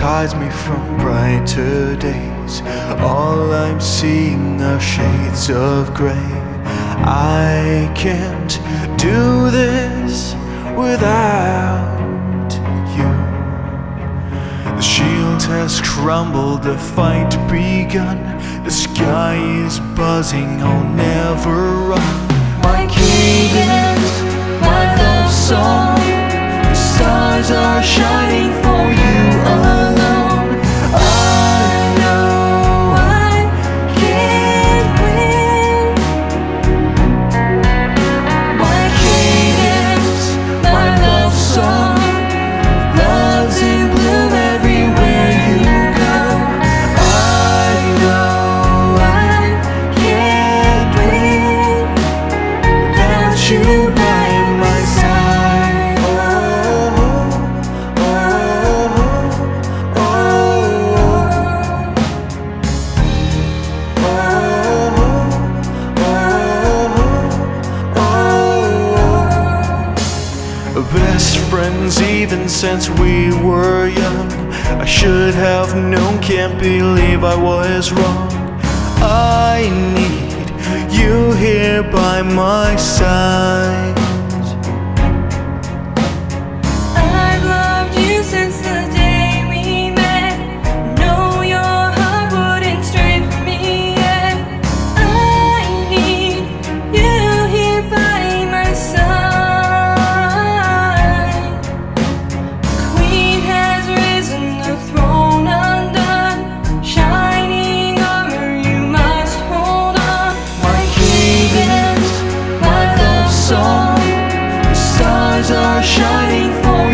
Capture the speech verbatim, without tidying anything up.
hides me from brighter days. All I'm seeing are shades of gray. I can't do this without you. The shield has crumbled, the fight begun. The sky is buzzing, I'll never run. My cadence, my love song, the stars are shining for you alone. I know I can't win. My cadence, my love song, love's in bloom everywhere you go. I know I can't win without you by my side. Oh, oh, oh, oh, oh. Best friends even since we were young. I should have known, can't believe I was wrong. I need you here by my side. I've loved you since the day we met. Know your heart wouldn't stray from me yet. I need you here by my side. Queen has risen, the throne undone. Shining armor, you must hold on. My cadence, my love song, the stars are shining for